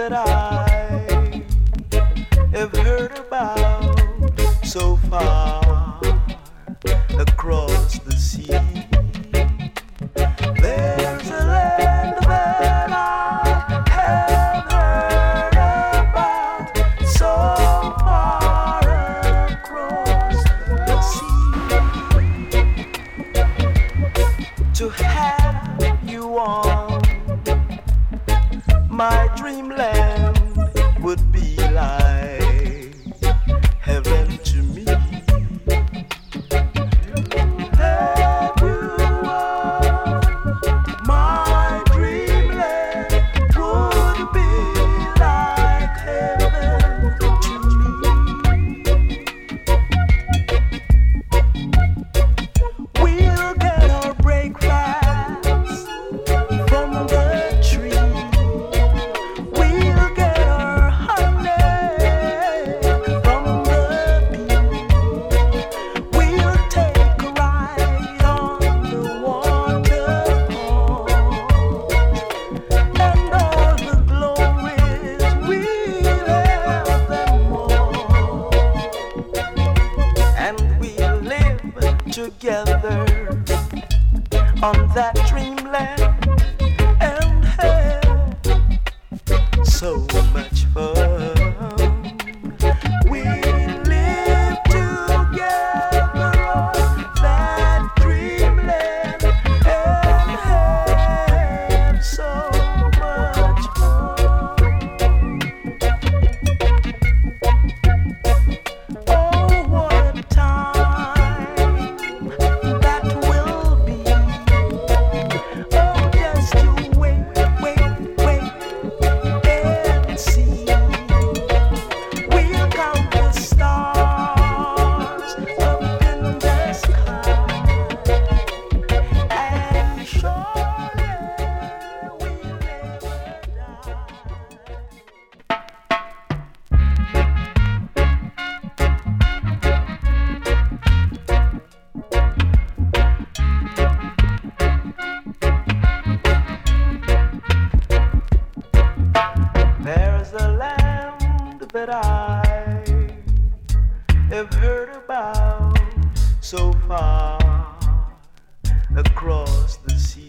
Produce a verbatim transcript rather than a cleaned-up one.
that I have heard about so far across the sea. There's a land that I have heard about so far across the sea. To have you on my dreamland would be like heaven to me. Have you on my dreamland would be like heaven to me. We'll get our breakfast from the tree. We'll get our honey from the bee. We'll take a ride on the waterfall, and all the glories we'll have them all, and we'll live together on that dreamland and have so much fun. We live together on that dreamland and have so much fun. Oh, what a time that will be. Oh, just to wait, wait, wait and see. We'll count the stars up in the sky, and surely we'll never die. There's a land that I have heard about so far across the sea.